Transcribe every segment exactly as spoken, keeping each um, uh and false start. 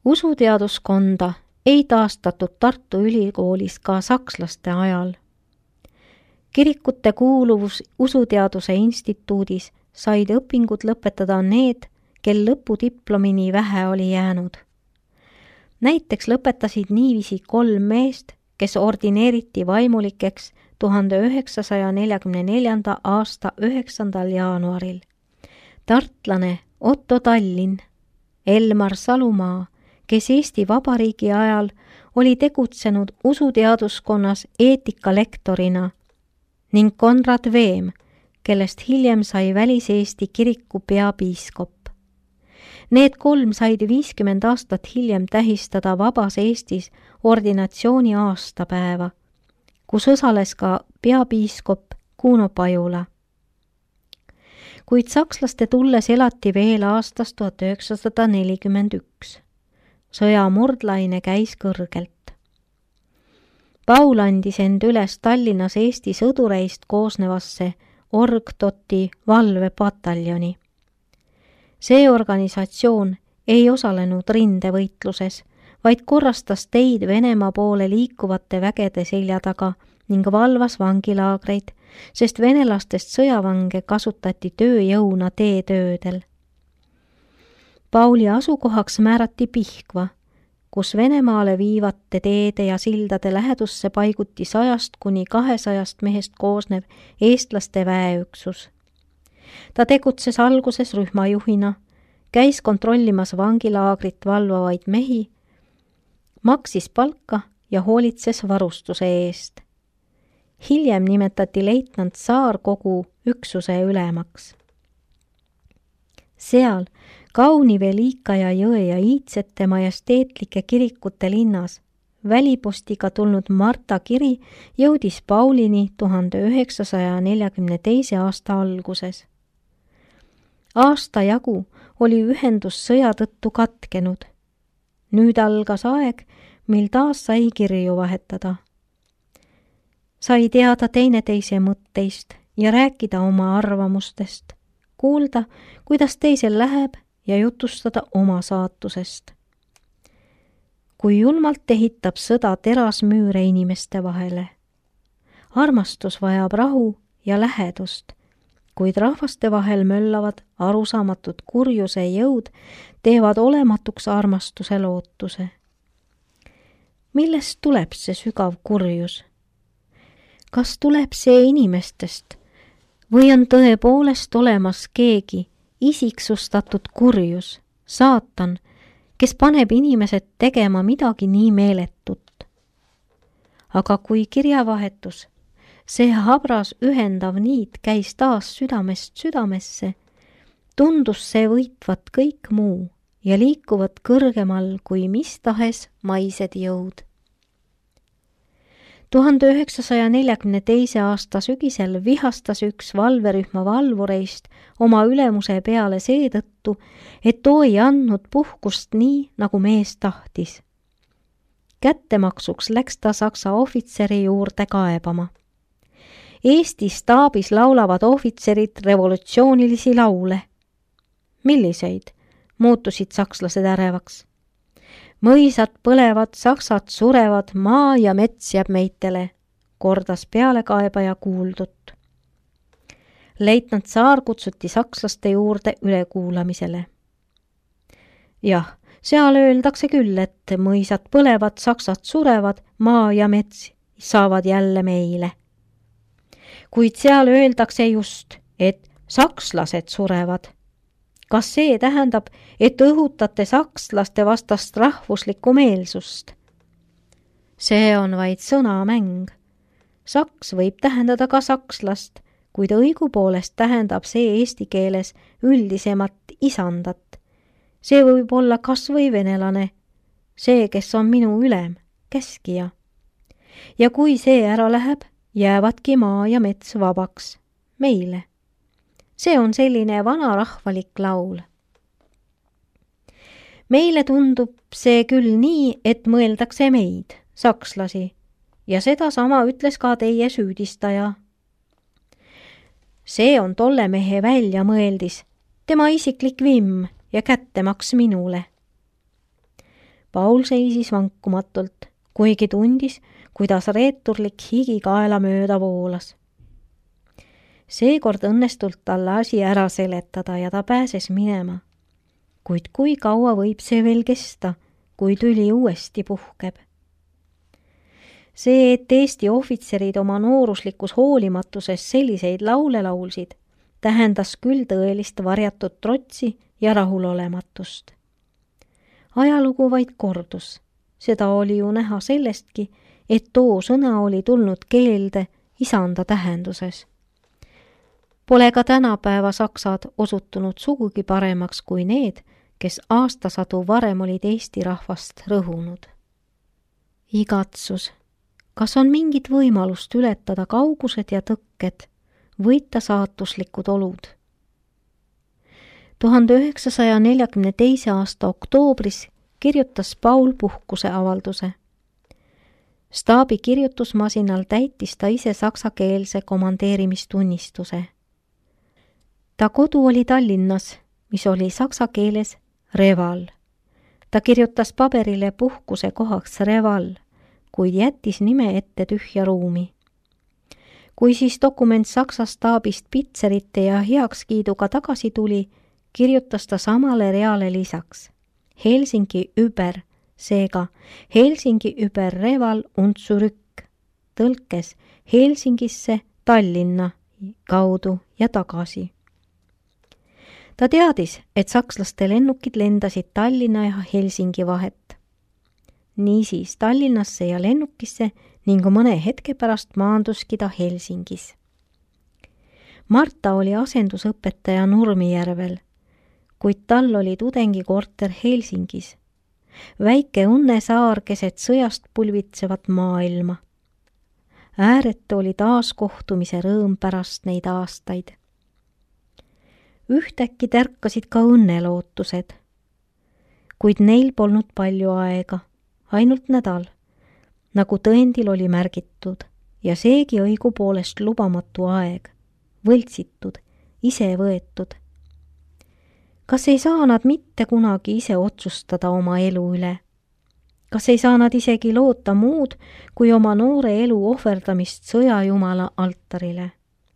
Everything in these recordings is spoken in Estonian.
Usuteaduskonda ei taastatud Tartu Ülikoolis ka sakslaste ajal. Kirikute kuuluvus Usuteaduse instituudis said õpingud lõpetada need, kel lõpudiplomini vähe oli jäänud. Näiteks lõpetasid niiviisi kolm meest, kes ordineeriti vaimulikeks tuhande üheksasaja neljakümne neljanda aasta üheksandal jaanuaril. Tartlane Otto Tallinn, Elmar Salumaa, kes Eesti Vabariigi ajal oli tegutsenud usuteaduskonnas eetikalektorina, ning Konrad Veem, kellest hiljem sai Välis-Eesti kiriku peapiiskop. Need kolm said viiskümmend aastat hiljem tähistada Vabas Eestis ordinatsiooni aastapäeva, kus osales ka peapiiskop Kuno Pajula. Kuid sakslaste tulles elati veel aastast tuhat üheksasada nelikümmend üks. Sõja murdlaine käis kõrgelt. Paul andis end üles Tallinnas Eesti sõdureist koosnevasse Orgdoti valvepataljoni. See organisatsioon ei osalenud rindevõitluses, vaid korrastas teid Venemaa poole liikuvate vägede selja taga ning valvas vangilaagreid, sest venelastest sõjavange kasutati tööjõuna teetöödel. Pauli asukohaks määrati Pihkva, kus Venemaale viivate teede ja sildade lähedusse paiguti sajast kuni kahesajast mehest koosnev eestlaste väeüksus. Ta tegutses alguses rühmajuhina, käis kontrollimas vangilaagrit valvavaid mehi, maksis palka ja hoolitses varustuse eest. Hiljem nimetati leitnant Saar kogu üksuse ülemaks. Seal Kauni Velika ja Jõe ja Iitsete majesteetlike kirikute linnas välipostiga tulnud Marta kiri jõudis Paulini tuhande üheksasaja neljakümne teise aasta alguses. Aasta jagu oli ühendus sõja tõttu katkenud. Nüüd algas aeg, mil taas sai kirju vahetada. Sai teada teineteise mõtteist ja rääkida oma arvamustest, kuulda, kuidas teisel läheb ja jutustada oma saatusest. Kui julmalt ehitab sõda terasmüüre inimeste vahele. Armastus vajab rahu ja lähedust, kuid rahvaste vahel möllavad arusaamatud kurjuse jõud teevad olematuks armastuse lootuse. Millest tuleb see sügav kurjus? Kas tuleb see inimestest või on tõepoolest olemas keegi isiksustatud kurjus, saatan, kes paneb inimesed tegema midagi nii meeletut? Aga kui kirjavahetus, see habras ühendav niit käis taas südamest südamesse, tundus see võitvat kõik muu ja liikuvat kõrgemal kui mis tahes maised jõud. tuhande üheksasaja neljakümne teise aasta sügisel vihastas üks valverühma valvureist oma ülemuse peale seetõttu, et too ei andnud puhkust nii, nagu mees tahtis. Kättemaksuks läks ta saksa ohvitseri juurde kaebama. Eesti staabis laulavad ohvitserid revolutsioonilisi laule. Milliseid? Muutusid sakslased ärevaks. Mõisad põlevad, saksad surevad, maa ja mets jääb meitele, kordas pealekaebaja kuuldut. Leitnant Saar kutsuti sakslaste juurde ülekuulamisele. Jah, seal öeldakse küll, et mõisad põlevad, saksad surevad, maa ja mets saavad jälle meile. Kuid seal öeldakse just, et sakslased surevad. Kas see tähendab, et õhutate sakslaste vastast rahvuslikku meelsust? See on vaid sõnamäng. Saks võib tähendada ka sakslast, kuid õigupoolest tähendab see eesti keeles üldisemat isandat. See võib olla kas või venelane, see, kes on minu ülem, käskija. Ja kui see ära läheb, jäävadki maa ja mets vabaks, meile. See on selline vanarahvalik laul. Meile tundub see küll nii, et mõeldakse meid, sakslasi, ja seda sama ütles ka teie süüdistaja. See on tolle mehe välja mõeldis, tema isiklik vimm ja kättemaks minule. Paul seisis vankumatult, kuigi tundis, kuidas reeturlik higi kaela mööda voolas. Seekord õnnestult talle asi ära seletada ja ta pääses minema. Kuid kui kaua võib see veel kesta, kui tüli uuesti puhkeb? See, et Eesti ohvitserid oma nooruslikus hoolimatuses selliseid laule laulsid, tähendas küll tõelist varjatud trotsi ja rahulolematust. Ajalugu vaid kordus. Seda oli ju näha sellestki, et too sõna oli tulnud keelde isanda tähenduses. Pole ka tänapäeva saksad osutunud sugugi paremaks kui need, kes aastasadu varem olid Eesti rahvast rõhunud. Igatsus. Kas on mingit võimalust ületada kaugused ja tõkked, võita saatuslikud olud? tuhande üheksasaja neljakümne teise aasta oktoobris kirjutas Paul puhkuse avalduse. Staabi kirjutusmasinal täitis ta ise saksakeelse komandeerimistunnistuse. Ta kodu oli Tallinnas, mis oli saksa keeles Reval. Ta kirjutas paberile puhkuse kohaks Reval, kuid jättis nime ette tühja ruumi. Kui siis dokument Saksa staabist pitserite ja heakskiiduga tagasi tuli, kirjutas ta samale reale lisaks Helsingi über, seega Helsingi über Reval und zurück, tõlkes Helsingisse, Tallinna kaudu ja tagasi. Ta teadis, et sakslaste lennukid lendasid Tallinna ja Helsingi vahet. Niisiis Tallinnasse ja lennukisse ning mõne hetke pärast maanduski ta Helsingis. Marta oli asendusõpetaja Nurmijärvel, kuid tal oli tudengikorter Helsingis, väike õnnesaar keset sõjast pulvitsevat maailma. Ääretu oli taas kohtumise rõõm pärast neid aastaid. Ühtäkki tärkasid ka õnnelootused, kuid neil polnud palju aega, ainult nädal, nagu tõendil oli märgitud, ja seegi õigupoolest lubamatu aeg, võltsitud, ise võetud. Kas ei saa nad mitte kunagi ise otsustada oma elu üle? Kas ei saa nad isegi loota muud, kui oma noore elu ohverdamist sõjajumala altarile?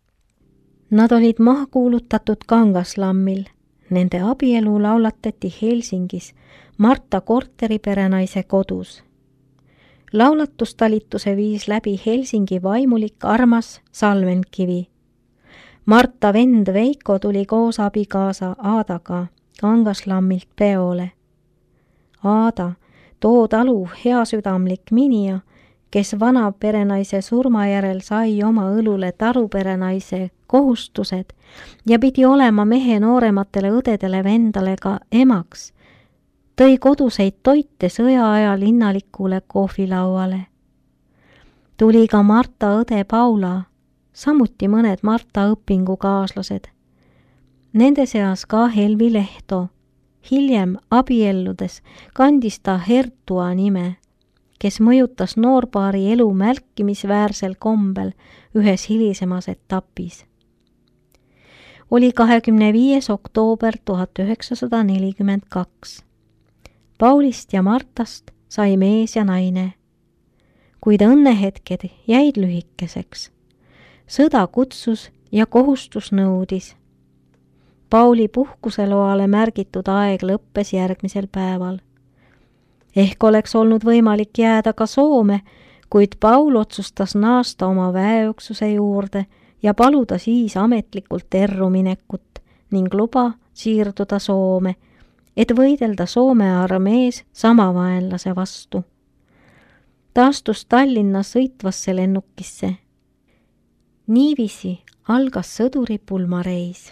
Nad olid maha kuulutatud Kangaslammil. Nende abielu laulatati Helsingis, Marta korteri perenaise kodus. Laulatustalituse viis läbi Helsingi vaimulik armas Salmenkivi. Marta vend Veiko tuli koos abikaasa Aadaga Kangaslammilt peole. Aada, too talu heasüdamlik minija, kes vana perenaise surma järel sai oma õlule taruperenaise kohustused ja pidi olema mehe noorematele õdedele vendale ka emaks, tõi koduseid toite sõjaaja linnalikule kohvilauale. Tuli ka Marta õde Paula, samuti mõned Marta õpingukaaslased. Nende seas ka Helvi Lehto. Hiljem abielludes kandis ta Hertua nime, kes mõjutas noorpaari elu märkimisväärsel kombel ühes hilisemas etapis. Oli kahekümne viies oktoober tuhat üheksasada nelikümmend kaks. Paulist ja Martast sai mees ja naine, kuid õnnehetked jäid lühikeseks. Sõda kutsus ja kohustus nõudis. Pauli puhkuseloale märgitud aeg lõppes järgmisel päeval. Ehk oleks olnud võimalik jääda ka Soome, kuid Paul otsustas naasta oma väeüksuse juurde ja paluda siis ametlikult erruminekut ning luba siirduda Soome, et võidelda Soome armees sama vaenlase vastu. Ta astus Tallinna sõitvasse lennukisse. Niiviisi algas sõduri pulmareis.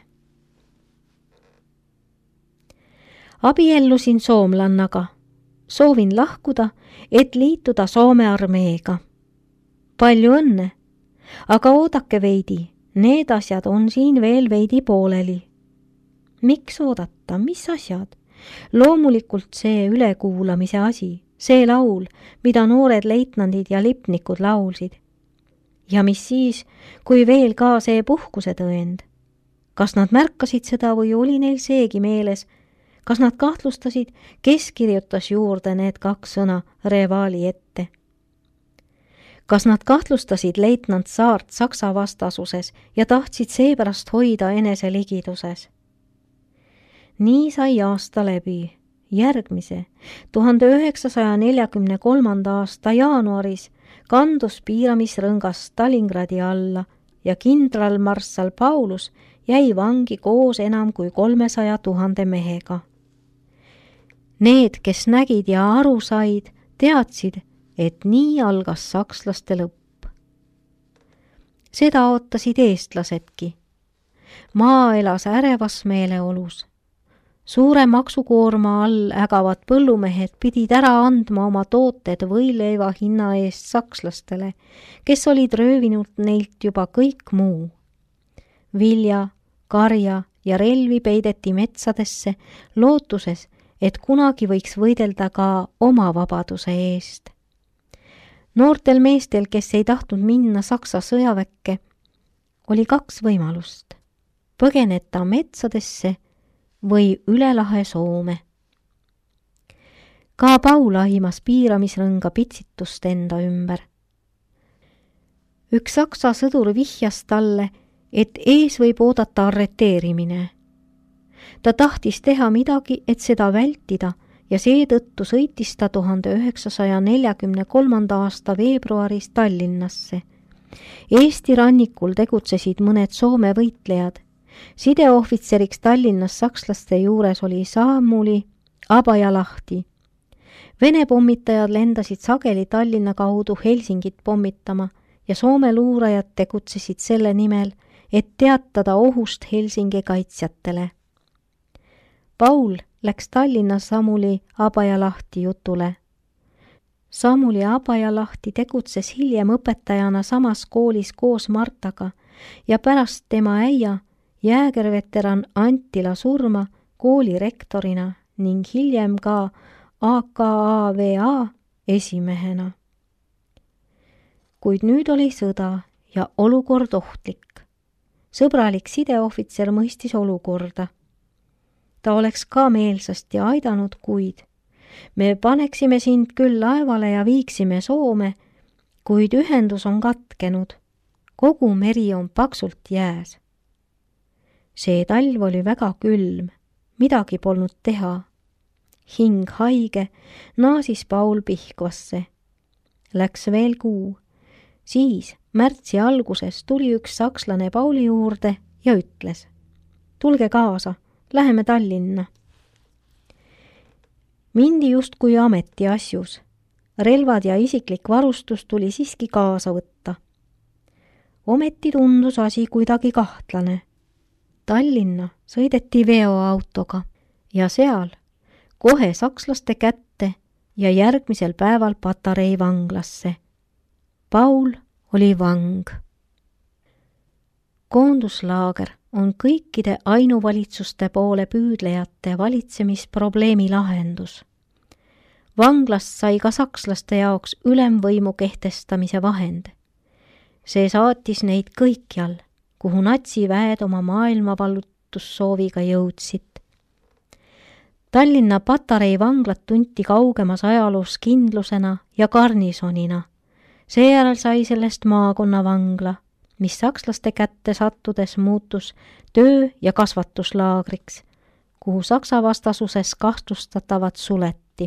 Abiellusin soomlannaga. Soovin lahkuda, et liituda Soome armeega. Palju õnne, aga oodake veidi, need asjad on siin veel veidi pooleli. Miks oodata, mis asjad? Loomulikult see ülekuulamise asi, see laul, mida noored leitnandid ja lipnikud laulsid. Ja mis siis, kui veel ka see puhkuse tõend? Kas nad märkasid seda või oli neil seegi meeles? kas nad kahtlustasid, kes kirjutas juurde need kaks sõna Revali ette? Kas nad kahtlustasid leitnant Saart Saksa vastasuses ja tahtsid seepärast hoida enese ligiduses? Nii sai aasta läbi. Järgmise, tuhande üheksasaja neljakümne kolmanda aasta jaanuaris kandus piiramisrõngas Stalingradi alla ja kindralmarssal Paulus jäi vangi koos enam kui kolmesaja tuhande mehega. Need, kes nägid ja aru said, teadsid, et nii algas sakslaste lõpp. Seda ootasid eestlasedki. Maa elas ärevas meeleolus. Suure maksukoorma all ägavad põllumehed pidid ära andma oma tooted võileiva hinna eest sakslastele, kes olid röövinud neilt juba kõik muu. Vilja, karja ja relvi peideti metsadesse, lootuses, et kunagi võiks võidelda ka oma vabaduse eest. Noortel meestel, kes ei tahtnud minna Saksa sõjaväkke, oli kaks võimalust. Põgeneta metsadesse või üle lahe Soome. Ka Paul ahimas piiramisrõnga pitsitust enda ümber. Üks saksa sõdur vihjas talle, et ees võib oodata arreteerimine. Ta tahtis teha midagi, et seda vältida ja seetõttu sõitis ta tuhande üheksasaja neljakümne kolmanda aasta veebruaris Tallinnasse. Eesti rannikul tegutsesid mõned Soome võitlejad. Sideohvitseriks Tallinnas sakslaste juures oli Samuli Abajalahti. Vene pommitajad lendasid sageli Tallinna kaudu Helsingit pommitama ja Soome luurajad tegutsesid selle nimel, et teatada ohust Helsingi kaitsjatele. Paul läks Tallinna Samuli Abajalahti jutule. Samuli Abajalahti tegutses hiljem õpetajana samas koolis koos Martaga ja pärast tema äia jäägerveteran Antila surma kooli rektorina ning hiljem ka A K A V A esimehena. Kuid nüüd oli sõda ja olukord ohtlik. Sõbralik sideohvitser mõistis olukorda. Ta oleks ka meelsasti aidanud, kuid me paneksime sind küll laevale ja viiksime Soome, kuid ühendus on katkenud. Kogu meri on paksult jääs. See talv oli väga külm, midagi polnud teha. Hing haige, naasis Paul Pihkvasse. Läks veel kuu. Siis märtsi alguses tuli üks sakslane Pauli juurde ja ütles: tulge kaasa, läheme Tallinna. Mindi justkui ametiasjus. Relvad ja isiklik varustus tuli siiski kaasa võtta. Ometi tundus asi kuidagi kahtlane. Tallinna sõideti veoautoga ja seal kohe sakslaste kätte ja järgmisel päeval patarei vanglasse. Paul oli vang. Koonduslaager on kõikide ainuvalitsuste poole püüdlejate valitsemisprobleemi lahendus. Vanglast sai ka sakslaste jaoks ülemvõimu kehtestamise vahend. See saatis neid kõikjal, kuhu natsiväed oma maailmavallutussooviga jõudsid. Tallinna patarei vanglat tunti kaugemas ajaloos kindlusena ja garnisonina. Seejärel sai sellest maakonnavangla, mis sakslaste kätte sattudes muutus töö- ja kasvatuslaagriks, kuhu Saksa vastasuses kahtlustatavad suleti.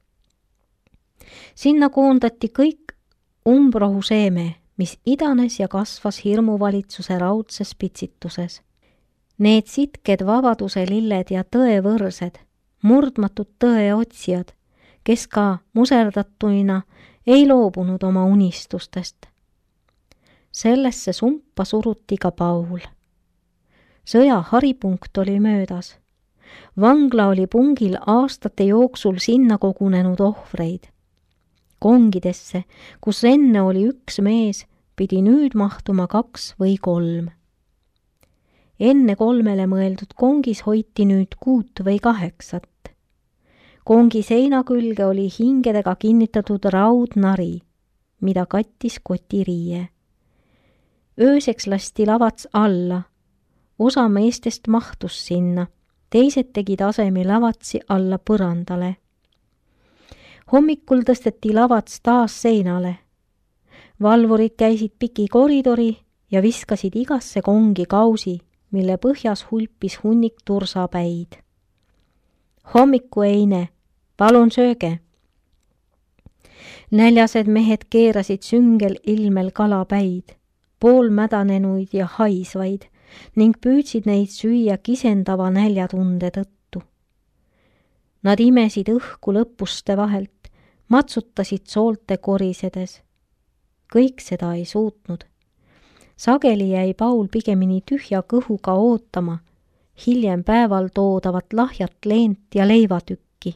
Sinna koondati kõik umbrohu seeme, mis idanes ja kasvas hirmuvalitsuse raudses pitsituses. Need sitked vabaduse lilled ja tõevõrsed, murdmatud tõeotsijad, kes ka muserdatuina ei loobunud oma unistustest. Sellesse sumpa suruti ka Paul. Sõja haripunkt oli möödas. Vangla oli pungil aastate jooksul sinna kogunenud ohvreid. Kongidesse, kus enne oli üks mees, pidi nüüd mahtuma kaks või kolm. Enne kolmele mõeldud kongis hoiti nüüd kuut või kaheksat. Kongi seina külge oli hingedega kinnitatud raudnari, mida kattis kotiriie. Ööseks lasti lavats alla. Osa meestest mahtus sinna, teised tegid asemi lavatsi alla põrandale. Hommikul tõsteti lavats taas seinale. Valvurid käisid piki koridori ja viskasid igasse kongi kausi, mille põhjas hulpis hunnik tursapäid. Hommiku eine, palun sööge. Näljased mehed keerasid süngel ilmel kalapäid, poolmädanenuid ja haisvaid, ning püüdsid neid süüa kisendava näljatunde tõttu. Nad imesid õhku lõpuste vahelt, matsutasid soolte korisedes. Kõik seda ei suutnud. Sageli jäi Paul pigemini tühja kõhuga ootama, hiljem päeval toodavat lahjat leent ja leivatükki.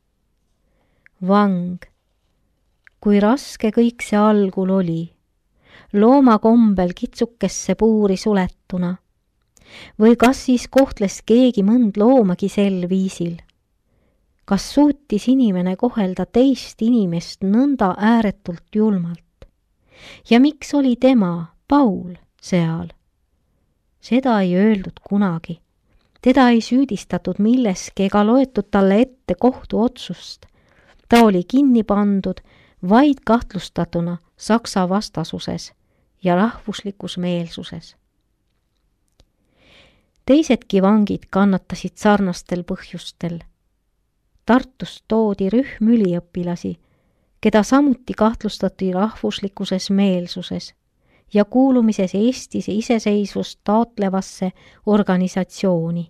Vang. Kui raske kõik see algul oli, looma kombel kitsukesse puuri suletuna. Või kas siis kohtles keegi mõnd loomagi sel viisil? Kas suutis inimene kohelda teist inimest nõnda ääretult julmalt? Ja miks oli tema, Paul, seal? Seda ei öeldud kunagi. Teda ei süüdistatud milleski ega loetud talle ette kohtuotsust. Ta oli kinni pandud vaid kahtlustatuna Saksa vastasuses ja rahvuslikus meelsuses. Teisedki vangid kannatasid sarnastel põhjustel. Tartust toodi rühm üliõpilasi, keda samuti kahtlustati rahvuslikuses meelsuses ja kuulumises Eestis iseseisvust taotlevasse organisatsiooni.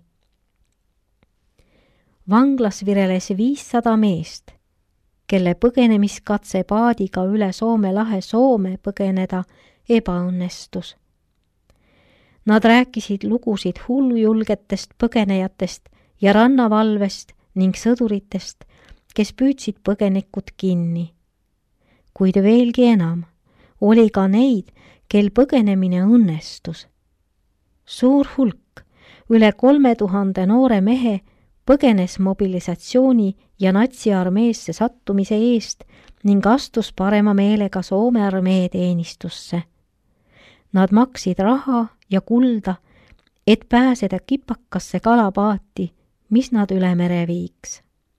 Vanglas vireles viissada meest, kelle põgenemiskatse paadiga üle Soome lahe Soome põgeneda ebaõnnestus. Nad rääkisid lugusid hullujulgetest põgenejatest ja rannavalvest ning sõduritest, kes püüdsid põgenikud kinni. Kuid veelgi enam oli ka neid, kel põgenemine õnnestus. Suur hulk, üle kolme tuhande noore mehe põgenes mobilisatsiooni ja natsiarmeesse sattumise eest ning astus parema meelega Soome armee teenistusse. Nad maksid raha ja kulda, et pääseda kipakasse kalapaati, mis nad üle mere viiks.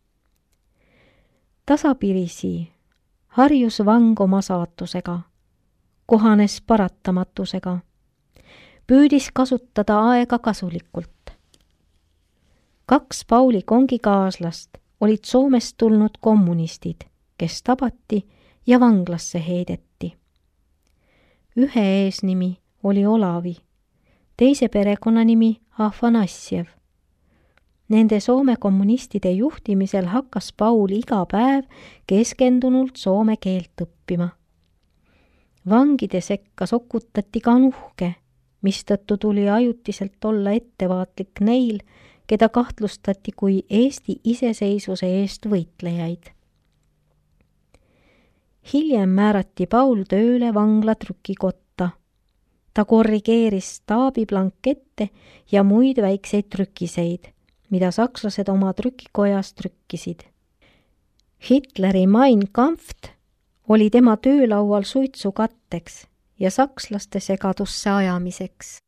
Tasapirisi harjus vang oma saatusega, kohanes paratamatusega, püüdis kasutada aega kasulikult. Kaks Pauli kongikaaslast olid Soomest tulnud kommunistid, kes tabati ja vanglasse heideti. Ühe eesnimi oli Olavi, teise perekonnanimi Afanassjev. Nende Soome kommunistide juhtimisel hakkas Paul iga päev keskendunult soome keelt õppima. Vangide sekka sokutati ka nuhke, mistõttu tuli ajutiselt olla ettevaatlik neil, keda kahtlustati kui Eesti iseseisvuse eest võitlejaid. Hiljem määrati Paul tööle vangla trükikotta. Ta korrigeeris staabiblankette ja muid väikseid trükiseid, mida sakslased oma trükikojas trükkisid. Hitleri Mein Kampf oli tema töölaual suitsu katteks ja sakslaste segadusse ajamiseks.